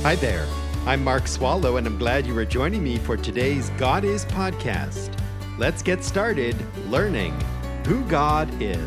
Hi there. I'm Mark Swallow, and I'm glad you are joining me for today's God Is podcast. Let's get started learning who God is.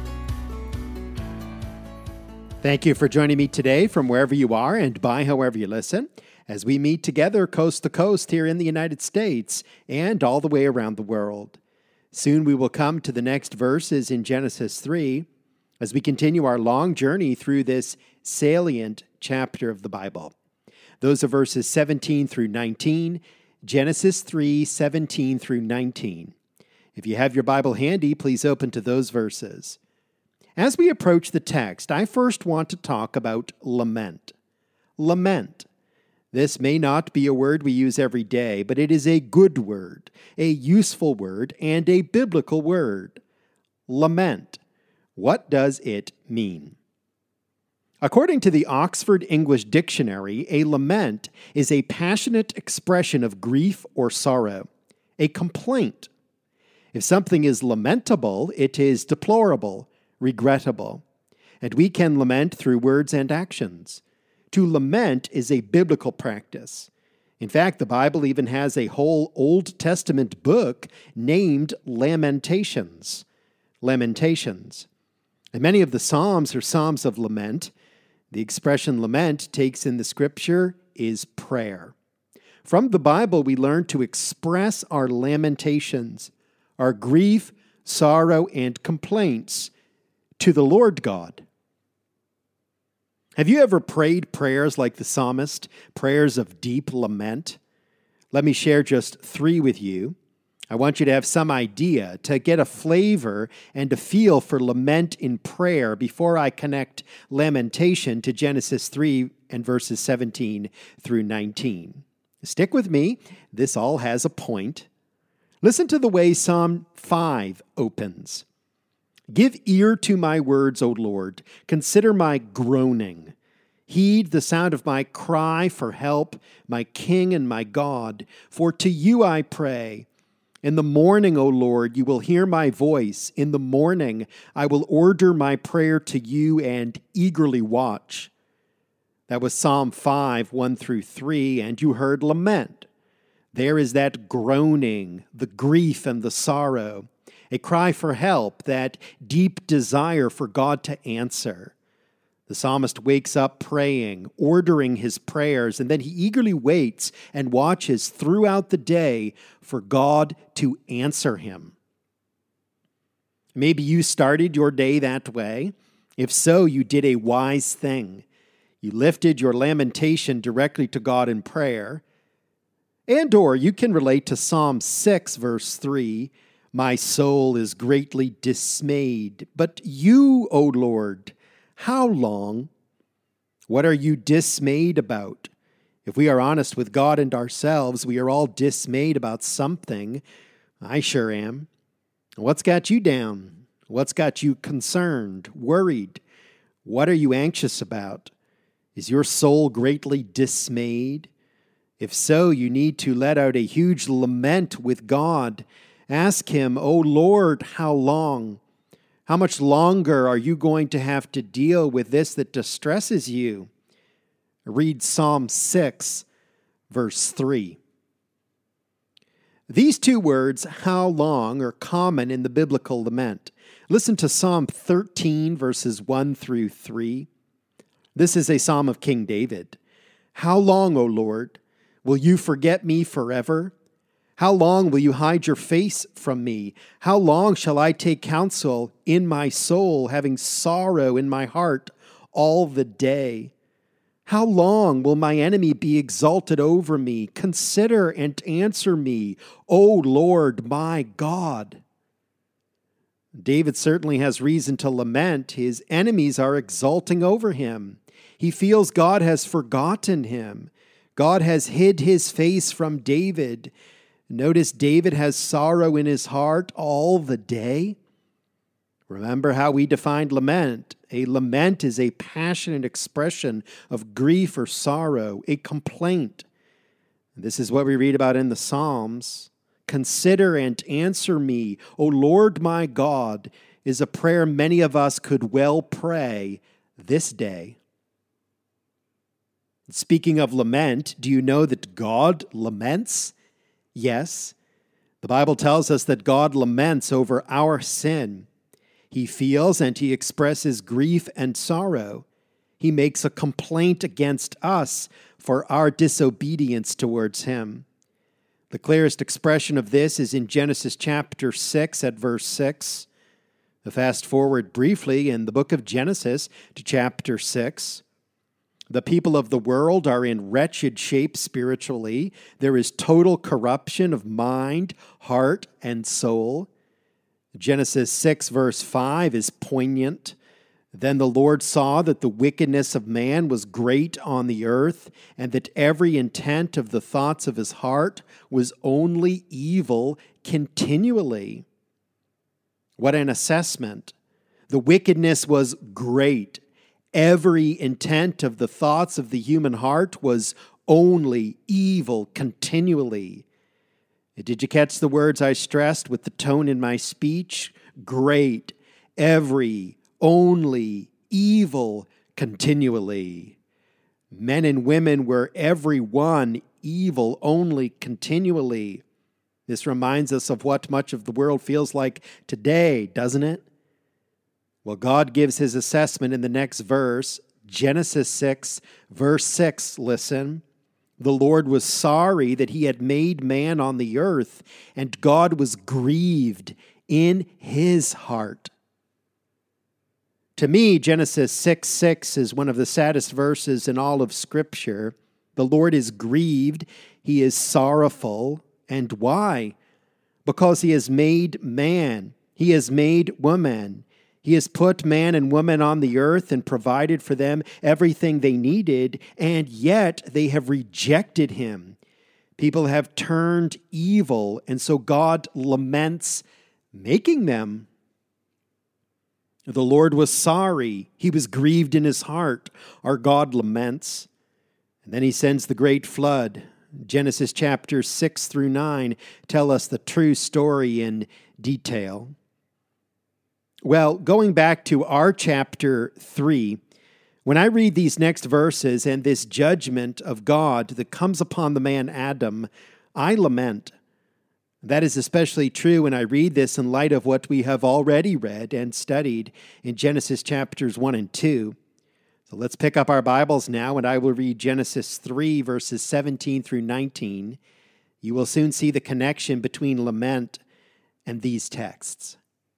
Thank you for joining me today from wherever you are and by however you listen, as we meet together coast to coast here in the United States and all the way around the world. Soon we will come to the next verses in Genesis 3 as we continue our long journey through this salient chapter of the Bible. Those are verses 17 through 19, Genesis 3, 17 through 19. If you have your Bible handy, please open to those verses. As we approach the text, I first want to talk about lament. Lament. This may not be a word we use every day, but it is a good word, a useful word, and a biblical word. Lament. What does it mean? According to the Oxford English Dictionary, a lament is a passionate expression of grief or sorrow, a complaint. If something is lamentable, it is deplorable, regrettable, and we can lament through words and actions. To lament is a biblical practice. In fact, the Bible even has a whole Old Testament book named Lamentations. Lamentations. And many of the Psalms are Psalms of lament. The expression lament takes in the Scripture is prayer. From the Bible, we learn to express our lamentations, our grief, sorrow, and complaints to the Lord God. Have you ever prayed prayers like the psalmist, prayers of deep lament? Let me share just 3 with you. I want you to have some idea, to get a flavor and a feel for lament in prayer before I connect lamentation to Genesis 3 and verses 17 through 19. Stick with me. This all has a point. Listen to the way Psalm 5 opens. Give ear to my words, O Lord. Consider my groaning. Heed the sound of my cry for help, my King and my God. For to you I pray. In the morning, O Lord, you will hear my voice. In the morning, I will order my prayer to you and eagerly watch. That was Psalm 5, 1 through 3, and you heard lament. There is that groaning, the grief and the sorrow, a cry for help, that deep desire for God to answer. The psalmist wakes up praying, ordering his prayers, and then he eagerly waits and watches throughout the day for God to answer him. Maybe you started your day that way. If so, you did a wise thing. You lifted your lamentation directly to God in prayer. And/or you can relate to Psalm 6, verse 3, my soul is greatly dismayed, but you, O Lord, how long? What are you dismayed about? If we are honest with God and ourselves, we are all dismayed about something. I sure am. What's got you down? What's got you concerned, worried? What are you anxious about? Is your soul greatly dismayed? If so, you need to let out a huge lament with God. Ask him, O Lord, how long? How much longer are you going to have to deal with this that distresses you? Read Psalm 6, verse 3. These 2 words, how long, are common in the biblical lament. Listen to Psalm 13, verses 1 through 3. This is a psalm of King David. How long, O Lord, will you forget me forever? How long will you hide your face from me? How long shall I take counsel in my soul, having sorrow in my heart all the day? How long will my enemy be exalted over me? Consider and answer me, O Lord my God. David certainly has reason to lament. His enemies are exulting over him. He feels God has forgotten him. God has hid his face from David. Notice David has sorrow in his heart all the day. Remember how we defined lament. A lament is a passionate expression of grief or sorrow, a complaint. This is what we read about in the Psalms. Consider and answer me, O Lord my God, is a prayer many of us could well pray this day. Speaking of lament, do you know that God laments? Yes. The Bible tells us that God laments over our sin. He feels and he expresses grief and sorrow. He makes a complaint against us for our disobedience towards him. The clearest expression of this is in Genesis chapter 6 at verse 6. Fast forward briefly in the book of Genesis to chapter 6. The people of the world are in wretched shape spiritually. There is total corruption of mind, heart, and soul. Genesis 6 verse 5 is poignant. Then the Lord saw that the wickedness of man was great on the earth, and that every intent of the thoughts of his heart was only evil continually. What an assessment. The wickedness was great. Every intent of the thoughts of the human heart was only evil continually. Did you catch the words I stressed with the tone in my speech? Great, every, only, evil continually. Men and women were every one evil only continually. This reminds us of what much of the world feels like today, doesn't it? Well, God gives his assessment in the next verse, Genesis 6, verse 6, listen. The Lord was sorry that he had made man on the earth, and God was grieved in his heart. To me, Genesis 6:6 is one of the saddest verses in all of Scripture. The Lord is grieved, he is sorrowful, and why? Because he has made man, he has made woman. He has put man and woman on the earth and provided for them everything they needed, and yet they have rejected him. People have turned evil, and so God laments making them. The Lord was sorry. He was grieved in his heart. Our God laments. And then he sends the great flood. Genesis chapters 6 through 9 tell us the true story in detail. Well, going back to our chapter 3, when I read these next verses and this judgment of God that comes upon the man Adam, I lament. That is especially true when I read this in light of what we have already read and studied in Genesis chapters 1 and 2. So let's pick up our Bibles now, and I will read Genesis 3, verses 17 through 19. You will soon see the connection between lament and these texts.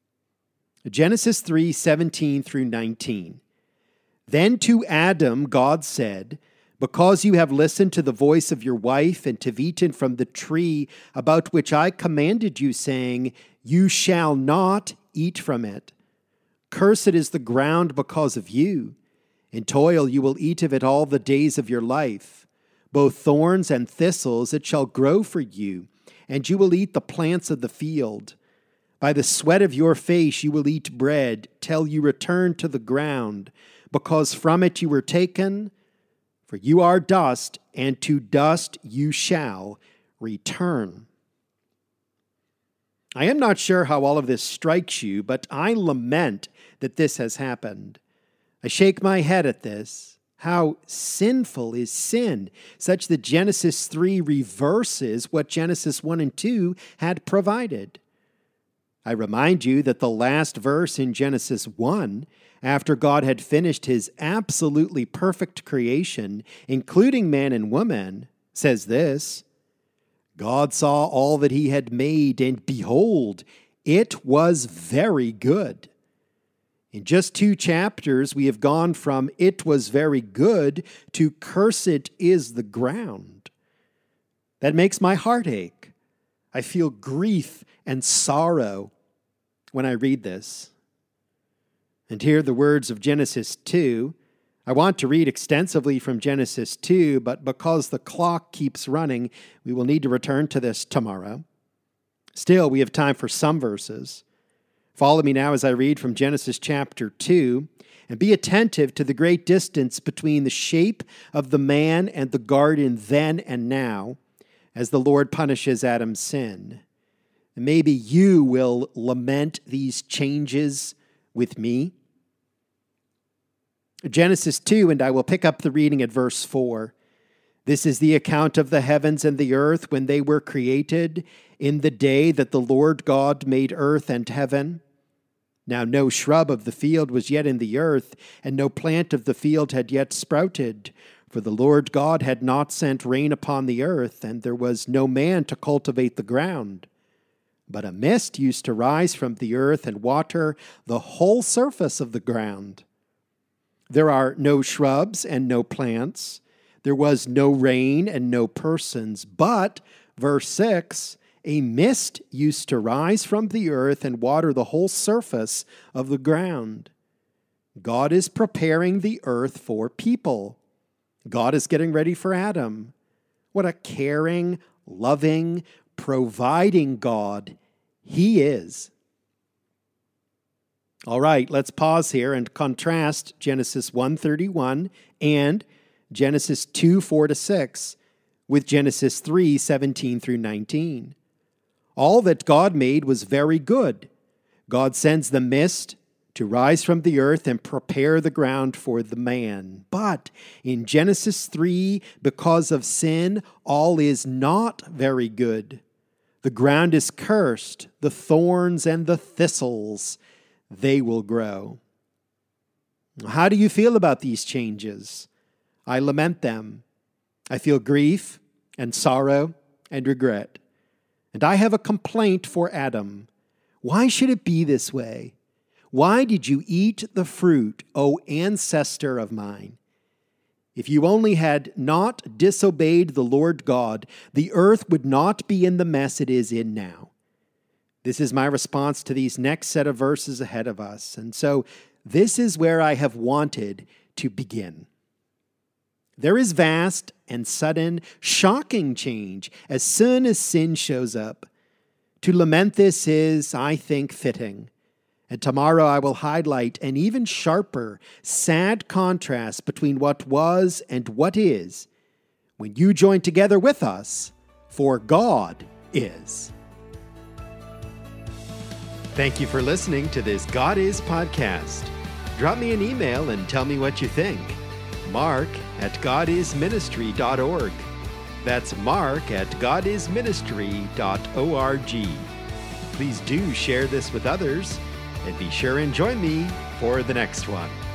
Genesis 3, 17 through 19. Then to Adam God said, because you have listened to the voice of your wife and have eaten from the tree about which I commanded you, saying, you shall not eat from it. Cursed is the ground because of you. In toil you will eat of it all the days of your life. Both thorns and thistles it shall grow for you, and you will eat the plants of the field. By the sweat of your face you will eat bread till you return to the ground, because from it you were taken, for you are dust, and to dust you shall return. I am not sure how all of this strikes you, but I lament that this has happened. I shake my head at this. How sinful is sin, such that Genesis 3 reverses what Genesis 1 and 2 had provided. I remind you that the last verse in Genesis 1, after God had finished his absolutely perfect creation, including man and woman, says this, God saw all that he had made, and behold, it was very good. In just 2 chapters, we have gone from it was very good to cursed is the ground. That makes my heart ache. I feel grief and sorrow when I read this. And hear the words of Genesis 2. I want to read extensively from Genesis 2, but because the clock keeps running, we will need to return to this tomorrow. Still, we have time for some verses. Follow me now as I read from Genesis chapter 2, and be attentive to the great distance between the shape of the man and the garden then and now, as the Lord punishes Adam's sin. And maybe you will lament these changes with me. Genesis 2, and I will pick up the reading at verse 4. This is the account of the heavens and the earth when they were created, in the day that the Lord God made earth and heaven. Now no shrub of the field was yet in the earth, and no plant of the field had yet sprouted, for the Lord God had not sent rain upon the earth, and there was no man to cultivate the ground. But a mist used to rise from the earth and water the whole surface of the ground. There are no shrubs and no plants. There was no rain and no persons. But, verse 6, a mist used to rise from the earth and water the whole surface of the ground. God is preparing the earth for people. God is getting ready for Adam. What a caring, loving, providing God He is. All right, let's pause here and contrast Genesis 1:31 and Genesis 2:4-6 with Genesis 3:17 through 19. All that God made was very good. God sends the mist to rise from the earth and prepare the ground for the man. But in Genesis 3, because of sin, all is not very good. The ground is cursed, the thorns and the thistles, they will grow. How do you feel about these changes? I lament them. I feel grief and sorrow and regret. And I have a complaint for Adam. Why should it be this way? Why did you eat the fruit, O ancestor of mine? If you only had not disobeyed the Lord God, the earth would not be in the mess it is in now. This is my response to these next set of verses ahead of us. And so this is where I have wanted to begin. There is vast and sudden, shocking change as soon as sin shows up. To lament this is, I think, fitting. And tomorrow I will highlight an even sharper, sad contrast between what was and what is when you join together with us, for God is. Thank you for listening to this God Is podcast. Drop me an email and tell me what you think. mark@godisministry.org. That's mark@godisministry.org. Please do share this with others, and be sure and join me for the next one.